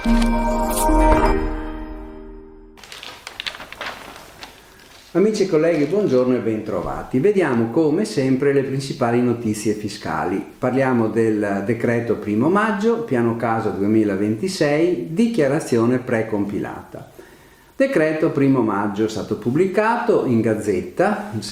Amici e colleghi, buongiorno e bentrovati. Vediamo come sempre le principali notizie fiscali. Parliamo del decreto 1 maggio, piano casa 2026, dichiarazione precompilata. Decreto 1 maggio è stato pubblicato in Gazzetta, il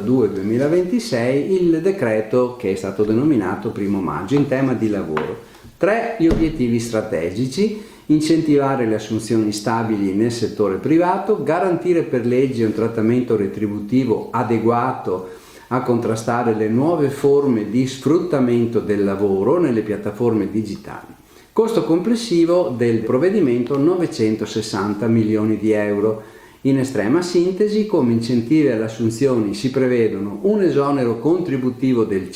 62-2026, il decreto che è stato denominato 1 maggio in tema di lavoro. 3 gli obiettivi strategici: incentivare le assunzioni stabili nel settore privato, garantire per legge un trattamento retributivo adeguato a contrastare le nuove forme di sfruttamento del lavoro nelle piattaforme digitali. Costo complessivo del provvedimento 960 milioni di euro. In estrema sintesi, come incentivi alle assunzioni si prevedono un esonero contributivo del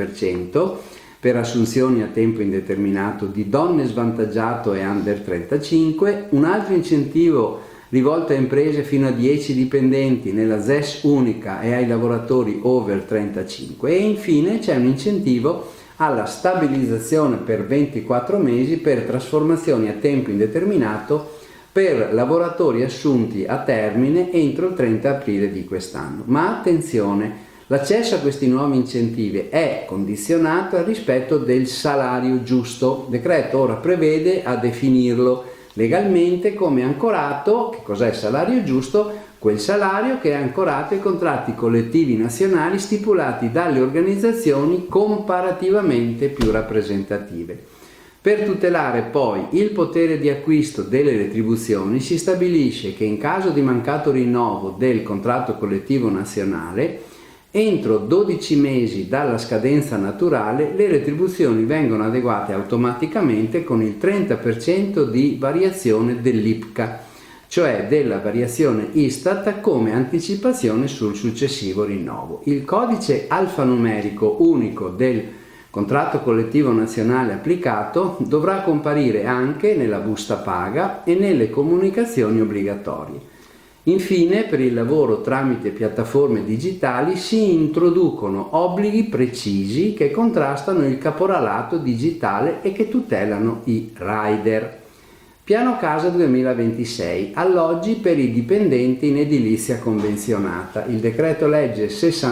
100% per assunzioni a tempo indeterminato di donne svantaggiate e under 35, un altro incentivo rivolto a imprese fino a 10 dipendenti nella ZES unica e ai lavoratori over 35 e infine c'è un incentivo alla stabilizzazione per 24 mesi per trasformazioni a tempo indeterminato per lavoratori assunti a termine entro il 30 aprile di quest'anno. Ma attenzione! L'accesso a questi nuovi incentivi è condizionato al rispetto del salario giusto. Il decreto ora prevede a definirlo legalmente come ancorato. Che cos'è il salario giusto? Quel salario che è ancorato ai contratti collettivi nazionali stipulati dalle organizzazioni comparativamente più rappresentative. Per tutelare poi il potere di acquisto delle retribuzioni si stabilisce che in caso di mancato rinnovo del contratto collettivo nazionale, entro 12 mesi dalla scadenza naturale le retribuzioni vengono adeguate automaticamente con il 30% di variazione dell'IPCA, cioè della variazione Istat come anticipazione sul successivo rinnovo. Il codice alfanumerico unico del contratto collettivo nazionale applicato dovrà comparire anche nella busta paga e nelle comunicazioni obbligatorie. Infine, per il lavoro tramite piattaforme digitali si introducono obblighi precisi che contrastano il caporalato digitale e che tutelano i rider. Piano Casa 2026, alloggi per i dipendenti in edilizia convenzionata. Il decreto legge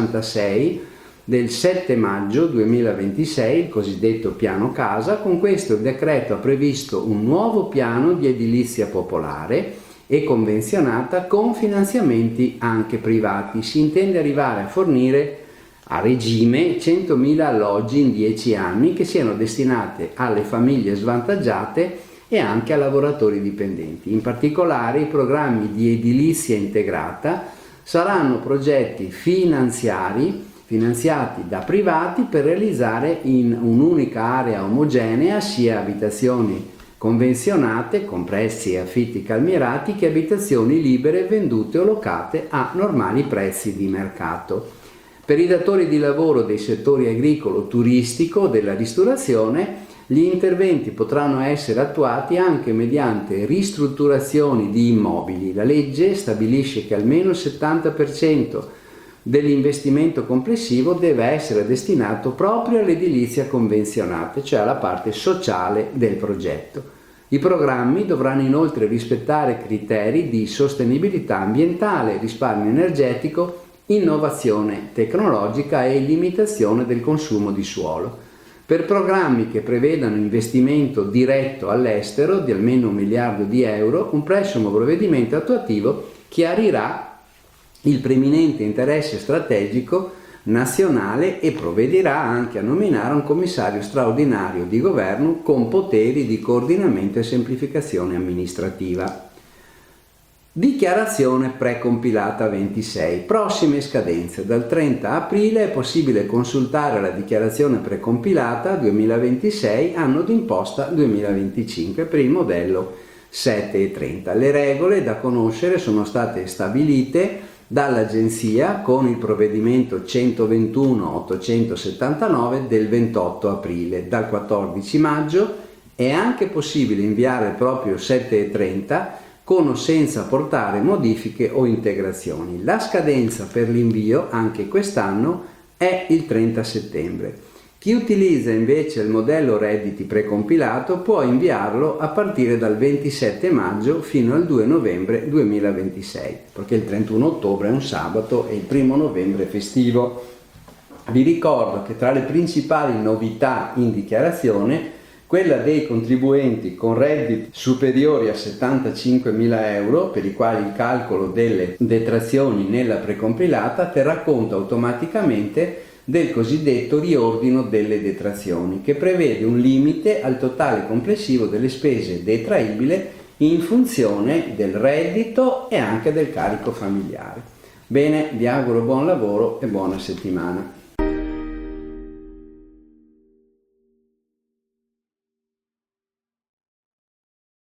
66 del 7 maggio 2026, il cosiddetto Piano Casa. Con questo il decreto ha previsto un nuovo piano di edilizia popolare e convenzionata con finanziamenti anche privati. Si intende arrivare a fornire a regime 100.000 alloggi in 10 anni che siano destinati alle famiglie svantaggiate e anche a lavoratori dipendenti. In particolare i programmi di edilizia integrata saranno progetti finanziati da privati per realizzare in un'unica area omogenea sia abitazioni convenzionate con prezzi e affitti calmierati che abitazioni libere vendute o locate a normali prezzi di mercato. Per i datori di lavoro dei settori agricolo, turistico o della ristorazione, gli interventi potranno essere attuati anche mediante ristrutturazioni di immobili. La legge stabilisce che almeno il 70% dell'investimento complessivo deve essere destinato proprio all'edilizia convenzionata, cioè alla parte sociale del progetto. I programmi dovranno inoltre rispettare criteri di sostenibilità ambientale, risparmio energetico, innovazione tecnologica e limitazione del consumo di suolo. Per programmi che prevedano investimento diretto all'estero di almeno 1 miliardo di euro, un prossimo provvedimento attuativo chiarirà il preminente interesse strategico nazionale e provvederà anche a nominare un commissario straordinario di governo con poteri di coordinamento e semplificazione amministrativa. Dichiarazione precompilata 26. Prossime scadenze. Dal 30 aprile è possibile consultare la dichiarazione precompilata 2026, anno d'imposta 2025 per il modello 730. Le regole da conoscere sono state stabilite dall'Agenzia con il provvedimento 121-879 del 28 aprile. Dal 14 maggio è anche possibile inviare il proprio 730 con o senza portare modifiche o integrazioni. La scadenza per l'invio anche quest'anno è il 30 settembre. Chi utilizza invece il modello redditi precompilato può inviarlo a partire dal 27 maggio fino al 2 novembre 2026, perché il 31 ottobre è un sabato e il 1 novembre è festivo. Vi ricordo che tra le principali novità in dichiarazione, quella dei contribuenti con redditi superiori a 75.000 euro, per i quali il calcolo delle detrazioni nella precompilata terrà conto automaticamente del cosiddetto riordino delle detrazioni, che prevede un limite al totale complessivo delle spese detraibili in funzione del reddito e anche del carico familiare. Bene, vi auguro buon lavoro e buona settimana.